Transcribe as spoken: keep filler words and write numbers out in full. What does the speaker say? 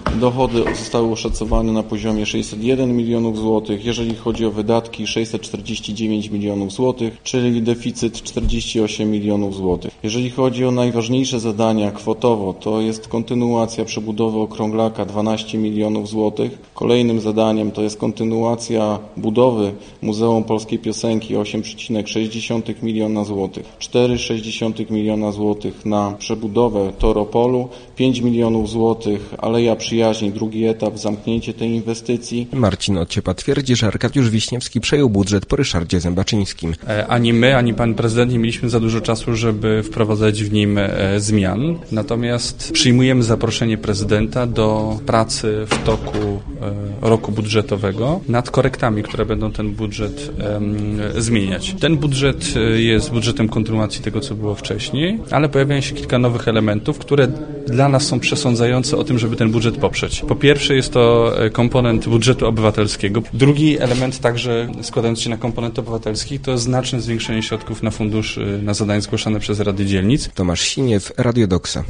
dochody zostały oszacowane na poziomie sześćset jeden milionów złotych, jeżeli chodzi o wydatki sześćset czterdzieści dziewięć milionów złotych, czyli deficyt czterdzieści osiem milionów złotych. Jeżeli chodzi o najważniejsze zadania kwotowo, to jest kontynuacja przebudowy okrąglaka dwanaście milionów złotych. Kolejnym zadaniem to jest kontynuacja budowy Muzeum Polskiej Piosenki osiem przecinek sześć miliona złotych, cztery przecinek sześć miliona złotych na przebudowę Toropolu, pięć milionów złotych Aleja Przyjaźni, drugi etap, zamknięcie tej inwestycji. Marcin Odciepa twierdzi, że Arkadiusz Wiśniewski przejął budżet po Ryszardzie Zębaczyńskim. Ani my, ani pan prezydent nie mieliśmy za dużo czasu, żeby wprowadzać w nim zmian. Natomiast przyjmujemy zaproszenie prezydenta do pracy w toku roku budżetowego nad korektami, które będą ten budżet zmieniać. Ten budżet jest budżetem kontynuacji tego, co było wcześniej, ale pojawiają się kilka nowych elementów, które dla nas są przesądzające o tym, żeby ten budżet poprzeć. Po pierwsze jest to komponent budżetu obywatelskiego. Drugi element także składający się na komponent obywatelski to jest znaczne zwiększenie środków na fundusz na zadania zgłaszane przez Rady Dzielnic. Tomasz Siniew, Radio Doksa.